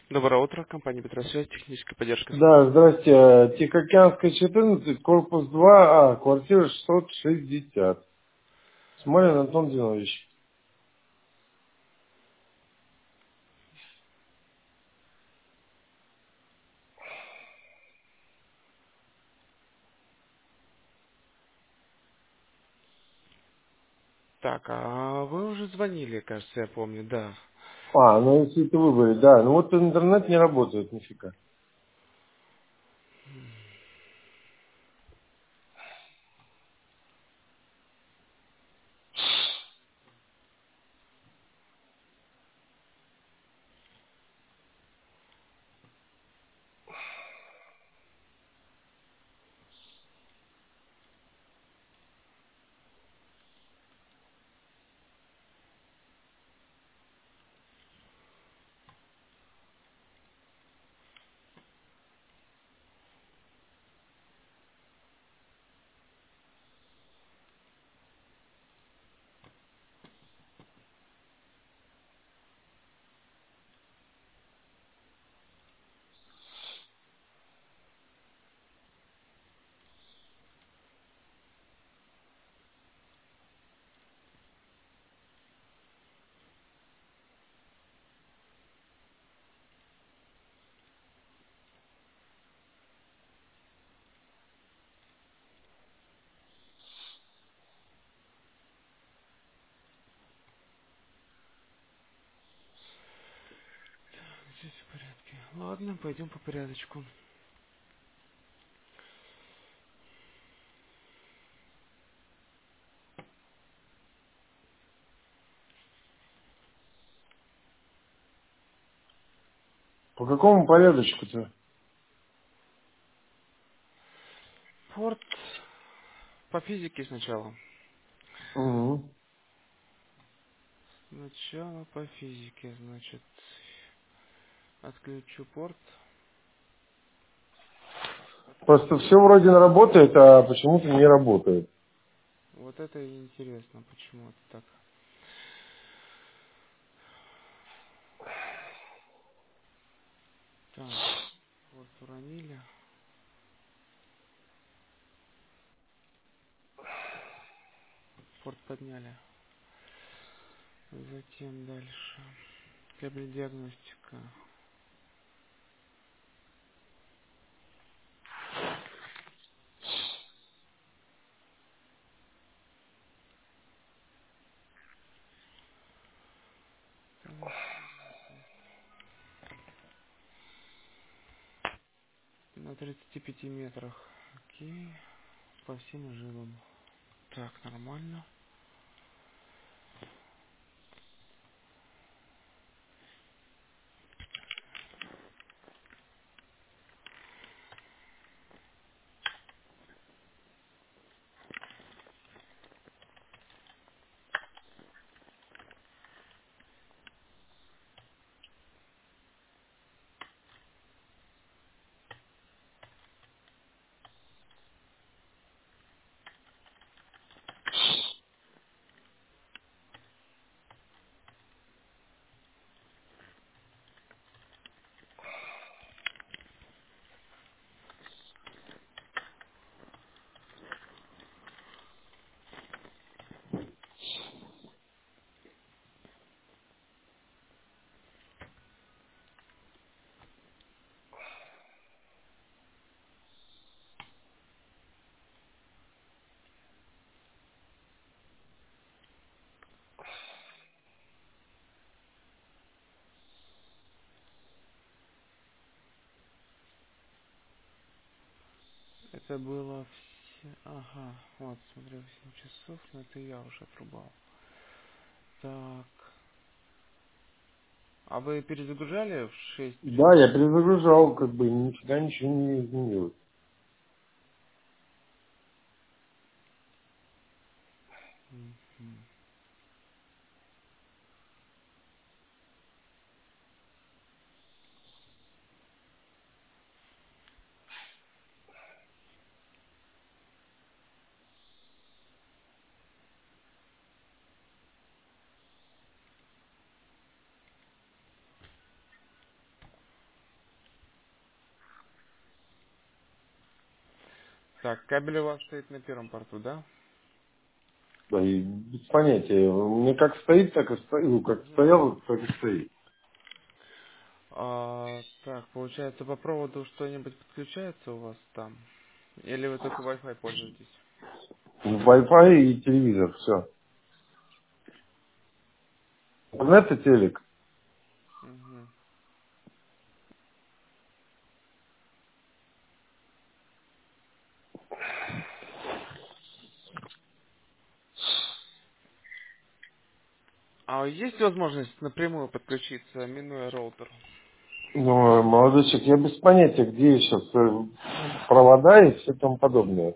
Доброе утро, компания Петросвязь, техническая поддержка. Да, здрасте. Тихоокеанская, 14, корпус 2А, квартира 660. Смолин Антон Зинович. Так, а вы уже звонили, кажется, я помню, да. Ну если это выборы, да. Ну вот интернет не работает, нифига. Здесь в порядке. Ладно, пойдем по порядочку. По какому порядочку-то? Порт по физике сначала. Угу. Сначала по физике, значит, отключу порт. Просто все вроде работает, а почему-то не работает. Вот это и интересно, почему это так. Так, порт уронили, порт подняли. Затем дальше. Кабель диагностика. На 35 метрах. Окей. По всем жилам. Так, нормально. Это было все... Ага, вот, смотрю, 7 часов, но это я уже отрубал. Так. А вы перезагружали в 6:30? Да, я перезагружал, как бы нифига ничего не изменилось. Мгм. Так, кабель у вас стоит на первом порту, да? Да, и без понятия. Мне как стоит, так и стоит. Ну, как Мгм. стоял, так и стоит. Так, получается, по проводу что-нибудь подключается у вас там? Или вы только Wi-Fi пользуетесь? Wi-Fi и телевизор, все. Интернет и телек. Мгм. А есть возможность напрямую подключиться, минуя роутер? Ну, молодой человек, я без понятия, где сейчас провода и все тому подобное.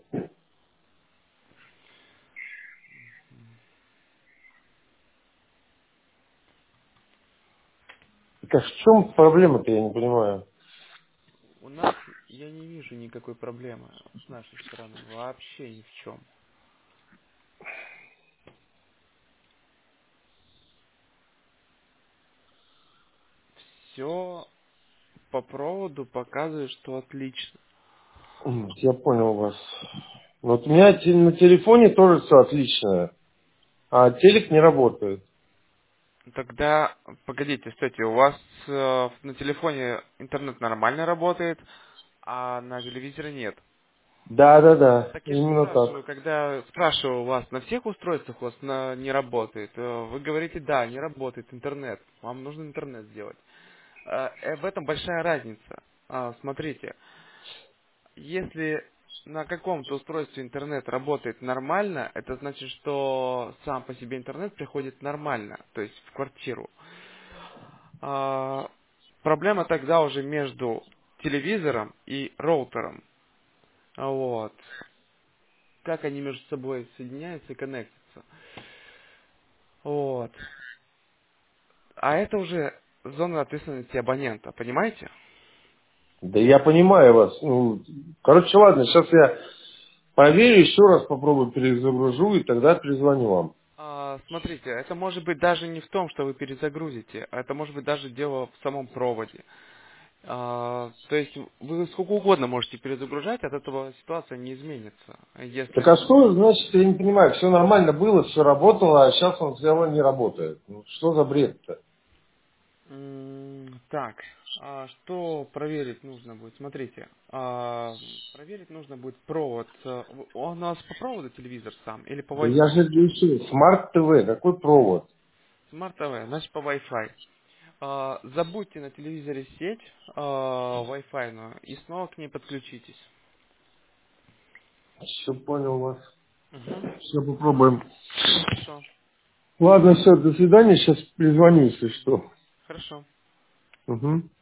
Так а в чем проблема-то, я не понимаю. У нас я не вижу никакой проблемы с нашей стороны, вообще ни в чем. Все по проводу показывает, что отлично. Я понял вас. Вот у меня на телефоне тоже все отлично, а телек не работает. Тогда, погодите, кстати, у вас на телефоне интернет нормально работает, а на телевизоре нет. Да, Так я же именно спрашиваю, так. когда спрашиваю у вас, на всех устройствах у вас не работает, вы говорите, да, не работает интернет, вам нужно интернет сделать. В этом большая разница. Смотрите, если на каком-то устройстве интернет работает нормально, это значит, что сам по себе интернет приходит нормально, то есть в квартиру. А, Проблема тогда уже между телевизором и роутером. Вот. Как они между собой соединяются и коннектятся. Вот. А это уже зона ответственности абонента, понимаете? Да я понимаю вас. Ну, короче, ладно, сейчас я проверю, еще раз попробую перезагружу, и тогда перезвоню вам. Смотрите, это может быть даже не в том, что вы перезагрузите, а это может быть даже дело в самом проводе. То есть вы сколько угодно можете перезагружать, от этого ситуация не изменится. Так Если а что значит, я не понимаю, все нормально было, все работало, а сейчас он взял и не работает. Ну, что за бред-то? Так, что проверить нужно будет? Смотрите, проверить нужно будет провод. Он у нас по проводу телевизор сам или по Да я Wi-Fi? же решил, смарт-ТВ, какой провод? Смарт ТВ, значит по Wi-Fi. Забудьте на телевизоре сеть Wi-Fi и снова к ней подключитесь. Все понял вас. Угу. Все попробуем. Хорошо. Ладно, все, до свидания, сейчас перезвоню, если что. Хорошо. Угу.